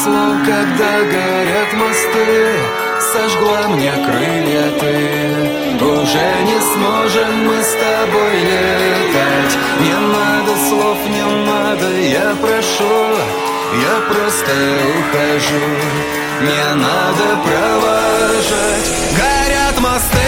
слов, когда горят мосты. Сожгла мне крылья ты. Уже не сможем мы с тобой летать. Не надо слов, не надо, я прошу. Я просто ухожу. Не надо провожать. Горят мосты.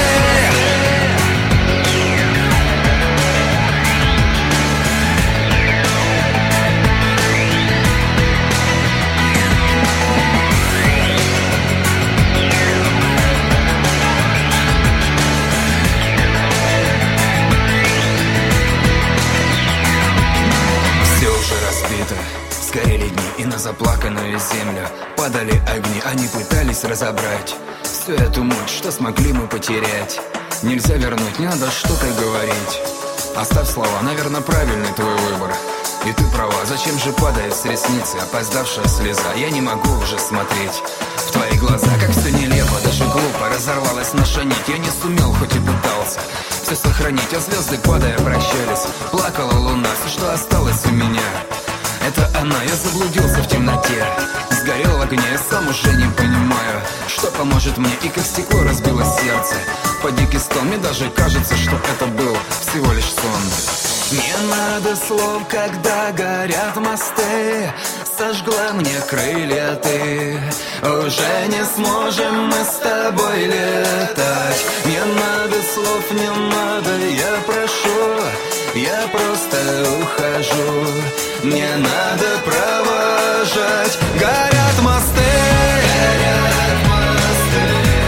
Сгорели дни, и на заплаканную землю падали огни, они пытались разобрать всю эту муть, что смогли мы потерять. Нельзя вернуть, не надо что-то говорить. Оставь слова, наверное, правильный твой выбор. И ты права, зачем же падает с ресницы опоздавшая слеза? Я не могу уже смотреть в твои глаза, как все нелепо, даже глупо. Разорвалась наша нить, я не сумел, хоть и пытался все сохранить, а звезды, падая, прощались. Плакала луна, все, что осталось у меня, это она, я заблудился в темноте. Сгорел в огне, я сам уже не понимаю, что поможет мне, и как стекло разбилось сердце. Под дикий стон, мне даже кажется, что это был всего лишь сон. Не надо слов, когда горят мосты. Сожгла мне крылья ты. Уже не сможем мы с тобой летать. Не надо слов, не надо, я прошу. Я просто ухожу. Не надо провожать. Горят мосты. Горят мосты.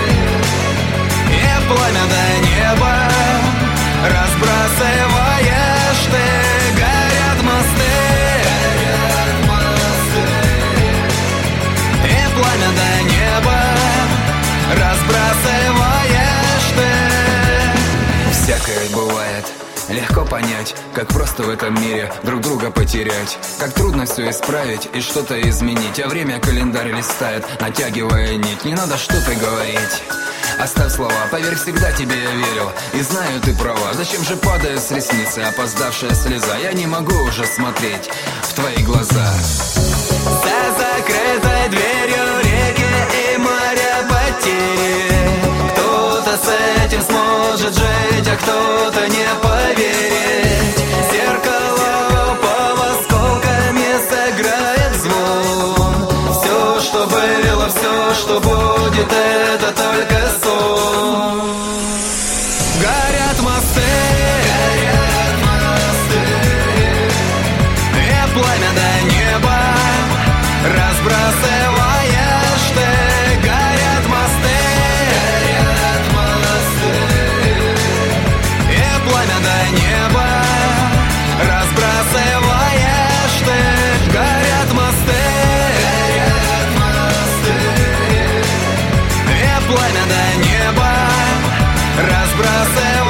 И пламя до неба разбрасываешь ты. Горят мосты. Горят мосты. И пламя до неба разбрасываешь ты. Всякое бывает. Легко понять, как просто в этом мире друг друга потерять. Как трудно все исправить и что-то изменить. А время календарь листает, натягивая нить. Не надо что-то говорить. Оставь слова, поверь, всегда тебе я верил. И знаю, ты права, зачем же падает с ресницы опоздавшая слеза? Я не могу уже смотреть в твои глаза. За закрытой дверью реки и моря потери. Кто-то с этим сможет жить, а кто-то не поверить. Зеркало упало, осколками сыграет звон. Все, что было, все, что будет, это только сон. Горят мосты. Горят мосты. И пламя до неба разбрасываешь ты. Горят мосты. Горят мосты. И пламя до неба разбрасываешь ты. Горят мосты. Горят мосты. И пламя до неба разбрасываешь.